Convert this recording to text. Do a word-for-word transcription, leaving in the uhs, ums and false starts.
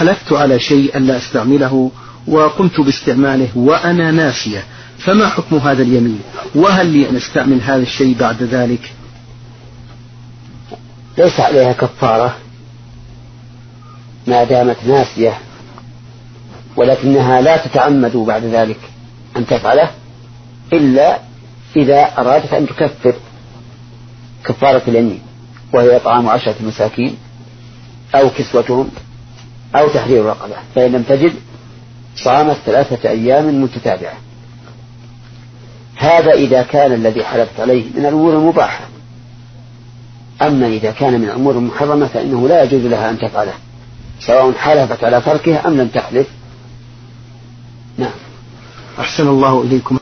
حلفت على شيء ألا أستعمله وقمت باستعماله وأنا ناسية، فما حكم هذا اليمين؟ وهل لي أن أستعمل هذا الشيء بعد ذلك؟ ليس عليها كفارة ما دامت ناسية، ولكنها لا تتعمد بعد ذلك أن تفعله إلا إذا أرادت أن تكفر كفارة اليمين، وهي إطعام عشرة مساكين أو كسوتهم أو تحرير رقبة، فإن لم تجد صامت ثلاثة أيام متتابعة. هذا إذا كان الذي حلفت عليه من الأمور المباحة. أما إذا كان من الأمور المحرمة فإنه لا يجوز لها أن تفعله، سواء حلفت على تركه أم لم تحلف. نعم. أحسن الله إليكم.